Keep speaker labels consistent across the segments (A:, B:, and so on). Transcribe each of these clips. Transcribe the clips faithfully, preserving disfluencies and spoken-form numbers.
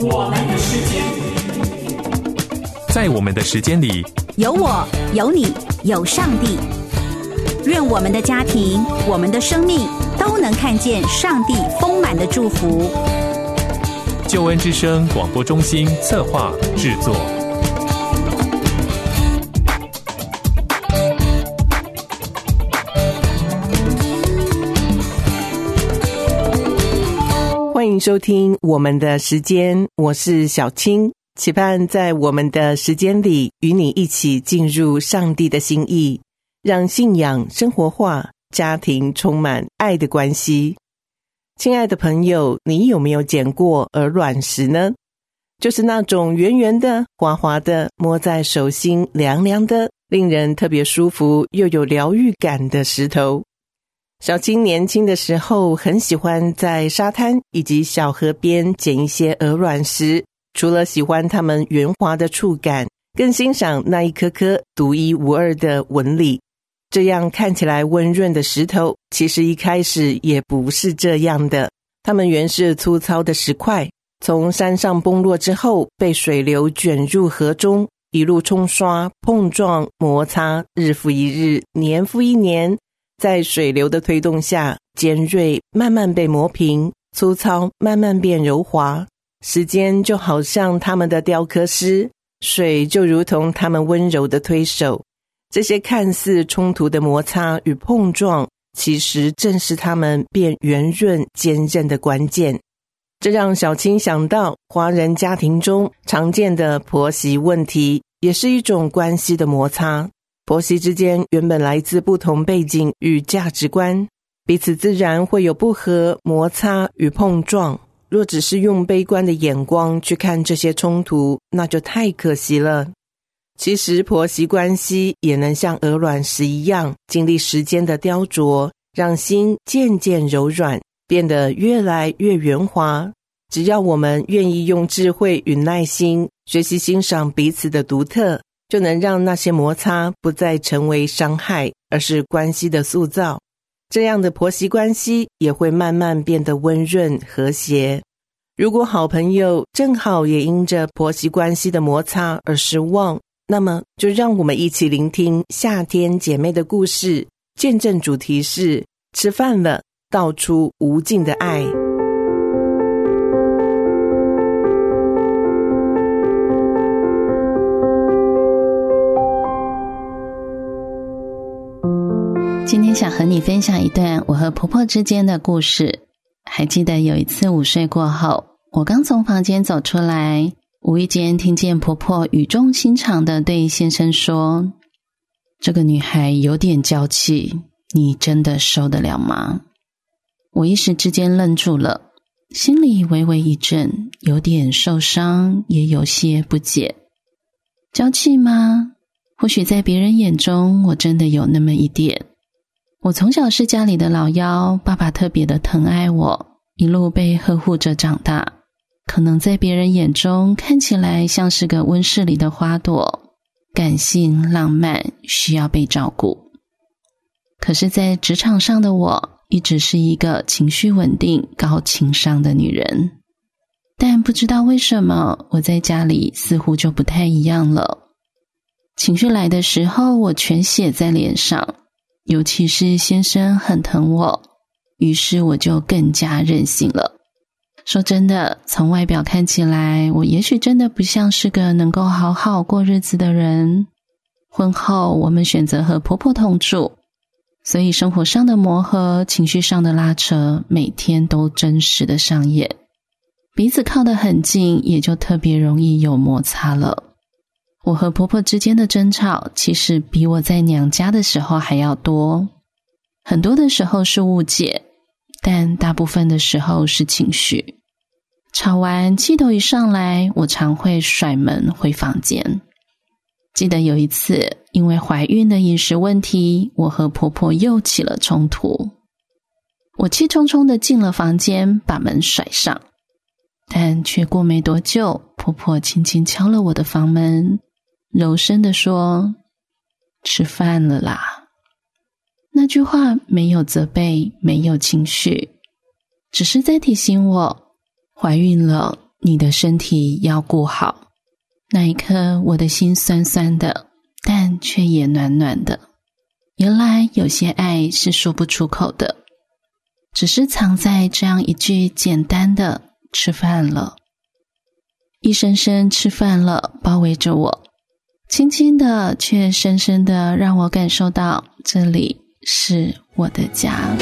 A: 我们的时间，
B: 在我们的时间里，
C: 有我，有你，有上帝。愿我们的家庭，我们的生命都能看见上帝丰满的祝福。
B: 救恩之声广播中心策划制作。
D: 欢迎收听我们的时间，我是小青，期盼在我们的时间里与你一起进入上帝的心意，让信仰生活化，家庭充满爱的关系。亲爱的朋友，你有没有捡过鹅卵石呢？就是那种圆圆的、滑滑的，摸在手心凉凉的，令人特别舒服又有疗愈感的石头。小青年轻的时候很喜欢在沙滩以及小河边捡一些鹅卵石，除了喜欢它们圆滑的触感，更欣赏那一颗颗独一无二的纹理。这样看起来温润的石头，其实一开始也不是这样的。它们原是粗糙的石块，从山上崩落之后，被水流卷入河中，一路冲刷、碰撞、摩擦，日复一日，年复一年，在水流的推动下，尖锐慢慢被磨平，粗糙慢慢变柔滑。时间就好像他们的雕刻师，水就如同他们温柔的推手。这些看似冲突的摩擦与碰撞，其实正是他们变圆润坚韧的关键。这让小青想到华人家庭中常见的婆媳问题，也是一种关系的摩擦。婆媳之间原本来自不同背景与价值观，彼此自然会有不合、摩擦与碰撞。若只是用悲观的眼光去看这些冲突，那就太可惜了。其实婆媳关系也能像鹅卵石一样，经历时间的雕琢，让心渐渐柔软，变得越来越圆滑。只要我们愿意用智慧与耐心，学习欣赏彼此的独特，就能让那些摩擦不再成为伤害，而是关系的塑造。这样的婆媳关系也会慢慢变得温润和谐。如果好朋友正好也因着婆媳关系的摩擦而失望，那么就让我们一起聆听夏天姐妹的故事，见证主题是吃饭了，道出无尽的爱。
E: 今天想和你分享一段我和婆婆之间的故事。还记得有一次午睡过后，我刚从房间走出来，无意间听见婆婆语重心长地对先生说，这个女孩有点娇气，你真的受得了吗？我一时之间愣住了，心里微微一震，有点受伤，也有些不解。娇气吗？或许在别人眼中我真的有那么一点。我从小是家里的老幺，爸爸特别的疼爱我，一路被呵护着长大。可能在别人眼中看起来像是个温室里的花朵，感性浪漫，需要被照顾。可是在职场上的我一直是一个情绪稳定、高情商的女人，但不知道为什么我在家里似乎就不太一样了。情绪来的时候我全写在脸上，尤其是先生很疼我，于是我就更加任性了。说真的，从外表看起来，我也许真的不像是个能够好好过日子的人。婚后，我们选择和婆婆同住，所以生活上的磨合、情绪上的拉扯，每天都真实的上演。彼此靠得很近，也就特别容易有摩擦了。我和婆婆之间的争吵，其实比我在娘家的时候还要多。很多的时候是误解，但大部分的时候是情绪。吵完气头一上来，我常会甩门回房间。记得有一次，因为怀孕的饮食问题，我和婆婆又起了冲突。我气冲冲地进了房间，把门甩上，但却过没多久，婆婆轻轻敲了我的房门，柔声地说，吃饭了啦。那句话没有责备，没有情绪，只是在提醒我，怀孕了， 你的身体要顾好。那一刻我的心酸酸的，但却也暖暖的。原来有些爱是说不出口的，只是藏在这样一句简单的吃饭了。一声声吃饭了包围着我，轻轻的却深深的让我感受到这里是我的家。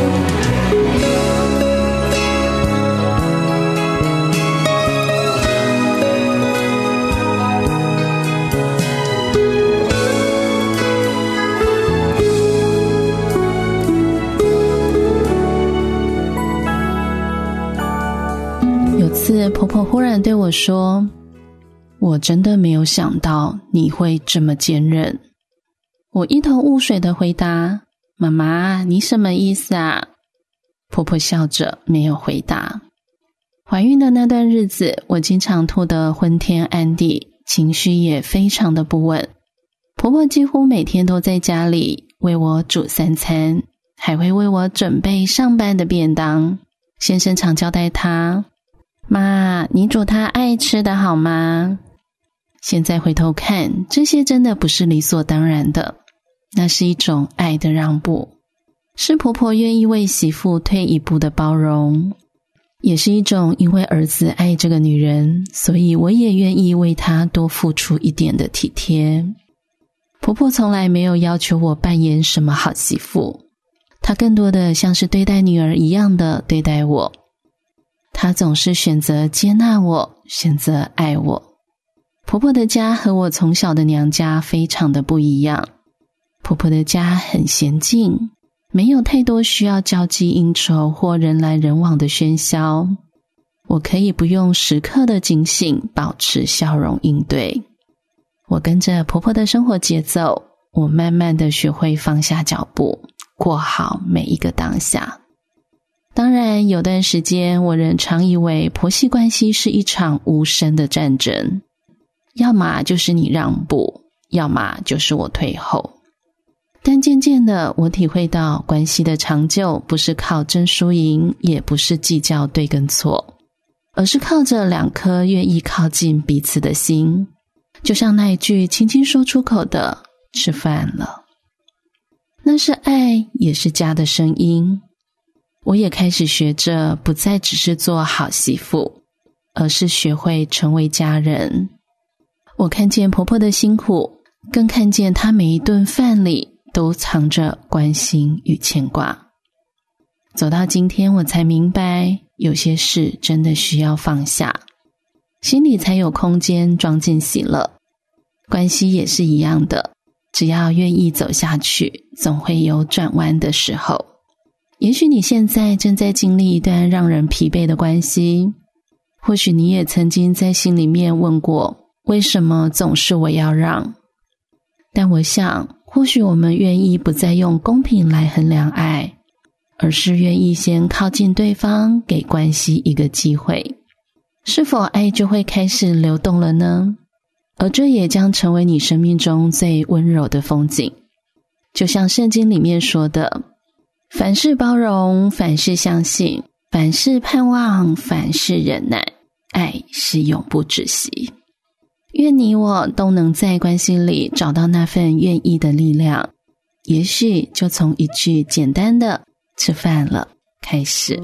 E: 有次婆婆忽然对我说，我真的没有想到你会这么坚韧。我一头雾水地回答，妈妈，你什么意思啊？婆婆笑着没有回答。怀孕的那段日子，我经常吐得昏天暗地，情绪也非常的不稳。婆婆几乎每天都在家里为我煮三餐，还会为我准备上班的便当。先生常交代她，妈，你煮她爱吃的好吗？现在回头看，这些真的不是理所当然的，那是一种爱的让步，是婆婆愿意为媳妇退一步的包容，也是一种因为儿子爱这个女人，所以我也愿意为她多付出一点的体贴。婆婆从来没有要求我扮演什么好媳妇，她更多的像是对待女儿一样的对待我。她总是选择接纳我，选择爱我。婆婆的家和我从小的娘家非常的不一样。婆婆的家很娴静，没有太多需要交际应酬或人来人往的喧嚣，我可以不用时刻的警醒，保持笑容应对。我跟着婆婆的生活节奏，我慢慢的学会放下脚步，过好每一个当下。当然，有段时间我仍常以为婆媳关系是一场无声的战争，要么就是你让步，要么就是我退后。但渐渐的，我体会到关系的长久不是靠争输赢，也不是计较对跟错，而是靠着两颗愿意靠近彼此的心。就像那一句轻轻说出口的吃饭了，那是爱，也是家的声音。我也开始学着不再只是做好媳妇，而是学会成为家人。我看见婆婆的辛苦，更看见她每一顿饭里都藏着关心与牵挂。走到今天，我才明白，有些事真的需要放下，心里才有空间装进喜乐。关系也是一样的，只要愿意走下去，总会有转弯的时候。也许你现在正在经历一段让人疲惫的关系，或许你也曾经在心里面问过，为什么总是我要让？但我想，或许我们愿意不再用公平来衡量爱，而是愿意先靠近对方，给关系一个机会，是否爱就会开始流动了呢？而这也将成为你生命中最温柔的风景。就像圣经里面说的，凡事包容，凡事相信，凡事盼望，凡事忍耐，爱是永不止息。愿你我都能在关系里找到那份愿意的力量，也许就从一句简单的吃饭了开始。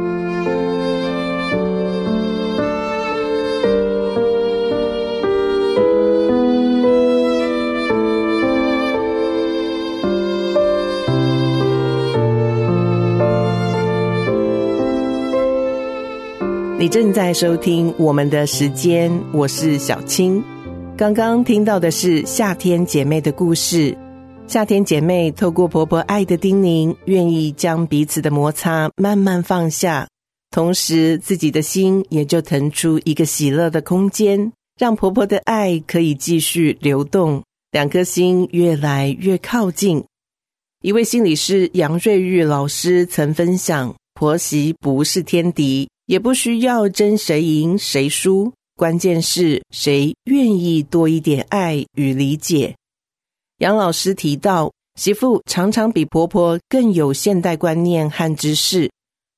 D: 你正在收听我们的时间，我是小青。刚刚听到的是夏天姐妹的故事。夏天姐妹透过婆婆爱的叮咛，愿意将彼此的摩擦慢慢放下，同时自己的心也就腾出一个喜乐的空间，让婆婆的爱可以继续流动，两颗心越来越靠近。一位心理师杨瑞玉老师曾分享，婆媳不是天敌，也不需要争谁赢谁输，关键是谁愿意多一点爱与理解。杨老师提到，媳妇常常比婆婆更有现代观念和知识，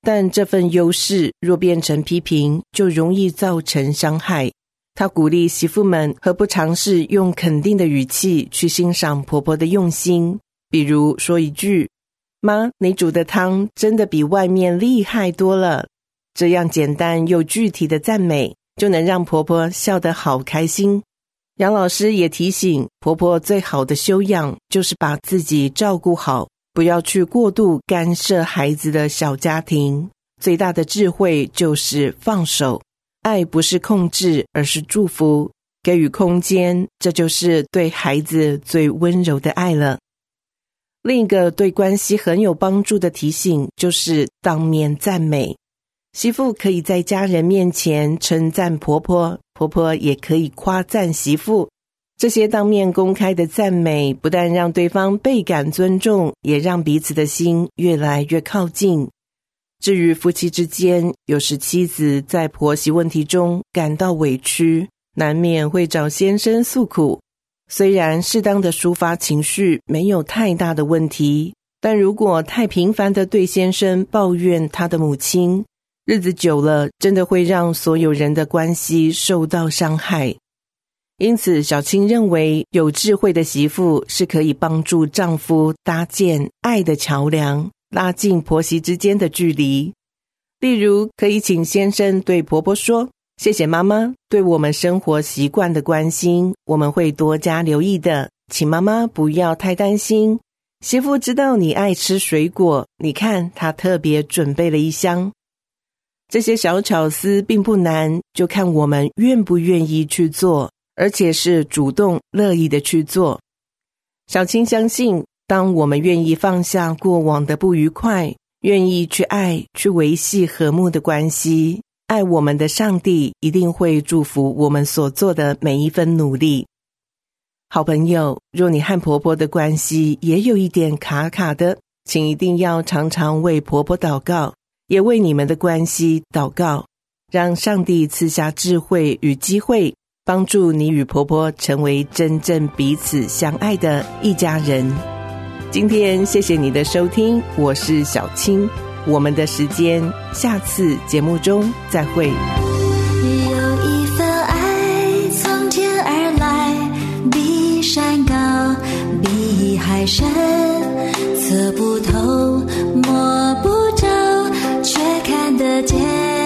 D: 但这份优势若变成批评，就容易造成伤害。她鼓励媳妇们何不尝试用肯定的语气去欣赏婆婆的用心，比如说一句：妈，你煮的汤真的比外面厉害多了。这样简单又具体的赞美，就能让婆婆笑得好开心。杨老师也提醒，婆婆最好的修养就是把自己照顾好，不要去过度干涉孩子的小家庭。最大的智慧就是放手，爱不是控制，而是祝福，给予空间，这就是对孩子最温柔的爱了。另一个对关系很有帮助的提醒就是当面赞美。媳妇可以在家人面前称赞婆婆，婆婆也可以夸赞媳妇。这些当面公开的赞美，不但让对方倍感尊重，也让彼此的心越来越靠近。至于夫妻之间，有时妻子在婆媳问题中感到委屈，难免会找先生诉苦。虽然适当的抒发情绪没有太大的问题，但如果太频繁地对先生抱怨他的母亲，日子久了，真的会让所有人的关系受到伤害。因此，小青认为有智慧的媳妇是可以帮助丈夫搭建爱的桥梁，拉近婆媳之间的距离。例如，可以请先生对婆婆说：谢谢妈妈对我们生活习惯的关心，我们会多加留意的，请妈妈不要太担心。媳妇知道你爱吃水果，你看她特别准备了一箱。这些小巧思并不难，就看我们愿不愿意去做，而且是主动乐意的去做。小青相信，当我们愿意放下过往的不愉快，愿意去爱，去维系和睦的关系，爱我们的上帝一定会祝福我们所做的每一分努力。好朋友，若你和婆婆的关系也有一点卡卡的，请一定要常常为婆婆祷告，也为你们的关系祷告，让上帝赐下智慧与机会，帮助你与婆婆成为真正彼此相爱的一家人。今天谢谢你的收听，我是小青，我们的时间下次节目中再会。
F: 有一份爱从天而来，比山高，比海深，测不透，摸不着，却看得见。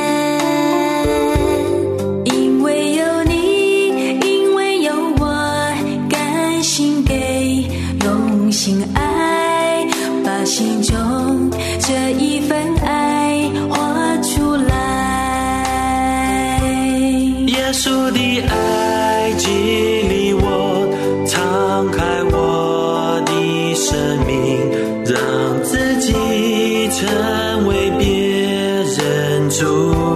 F: 因为有你，因为有我，甘心给，用心爱，把心中这一份爱活出来。
A: 耶稣的爱激励我，敞开我的生命，让自己成为别人主